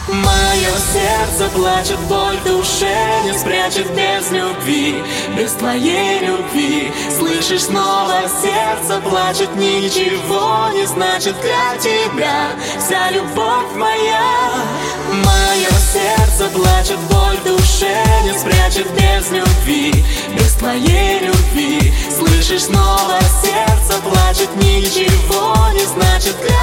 Мое сердце плачет, боль в душе не спрячет без любви, без твоей любви. Слышишь, снова сердце плачет, ничего не значит для тебя вся любовь моя. Мое сердце плачет, боль в душе не спрячет без любви, без твоей любви. Слышишь, снова сердце плачет, ничего не значит для